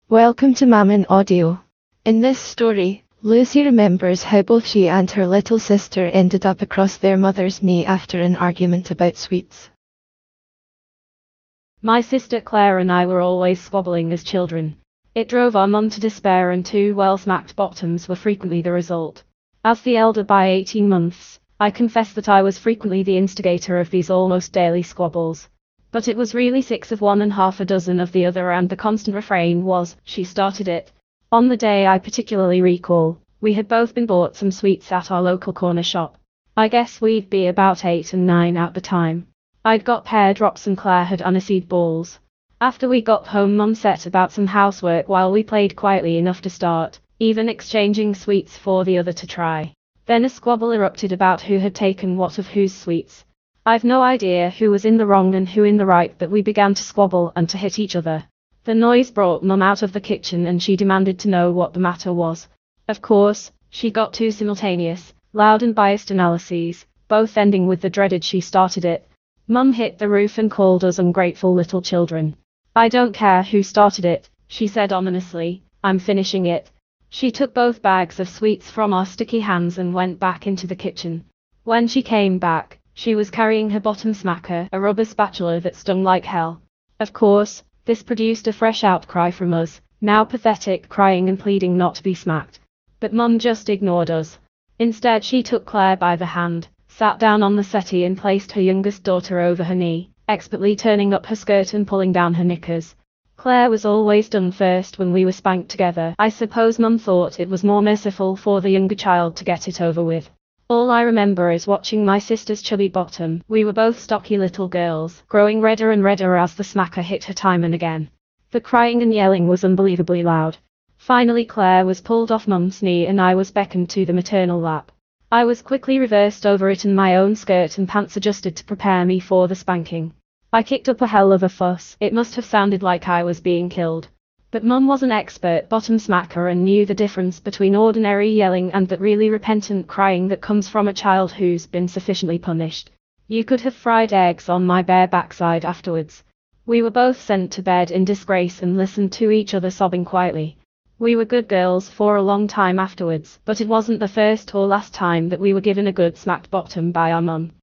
Welcome to Mammon Audio. In this story, Lucy remembers how both she and her little sister ended up across their mother's knee after an argument about sweets. My sister Claire and I were always squabbling as children. It drove our mum to despair, and two well-smacked bottoms were frequently the result. As the elder by 18 months, I confess that I was frequently the instigator of these almost daily squabbles. But it was really 6 of one and half a dozen of the other, and the constant refrain was, "She started it." On the day I particularly recall, we had both been bought some sweets at our local corner shop. I guess we'd be about 8 and 9 at the time. I'd got pear drops and Claire had aniseed balls. After we got home, Mum set about some housework while we played quietly enough to start, even exchanging sweets for the other to try. Then a squabble erupted about who had taken what of whose sweets. I've no idea who was in the wrong and who in the right, but we began to squabble and to hit each other. The noise brought Mum out of the kitchen, and she demanded to know what the matter was. Of course, she got 2 simultaneous, loud and biased analyses, both ending with the dreaded "she started it." Mum hit the roof and called us ungrateful little children. "I don't care who started it," she said ominously, "I'm finishing it." She took both bags of sweets from our sticky hands and went back into the kitchen. When she came back, she was carrying her bottom smacker, a rubber spatula that stung like hell. Of course, this produced a fresh outcry from us, now pathetic, crying and pleading not to be smacked. But Mum just ignored us. Instead, she took Claire by the hand, sat down on the settee and placed her youngest daughter over her knee, expertly turning up her skirt and pulling down her knickers. Claire was always done first when we were spanked together. I suppose Mum thought it was more merciful for the younger child to get it over with. All I remember is watching my sister's chubby bottom, we were both stocky little girls, growing redder and redder as the smacker hit her time and again. The crying and yelling was unbelievably loud. Finally Claire was pulled off Mum's knee and I was beckoned to the maternal lap. I was quickly reversed over it and my own skirt and pants adjusted to prepare me for the spanking. I kicked up a hell of a fuss. It must have sounded like I was being killed. But Mum was an expert bottom smacker and knew the difference between ordinary yelling and that really repentant crying that comes from a child who's been sufficiently punished. You could have fried eggs on my bare backside afterwards. We were both sent to bed in disgrace and listened to each other sobbing quietly. We were good girls for a long time afterwards, but it wasn't the first or last time that we were given a good smacked bottom by our mum.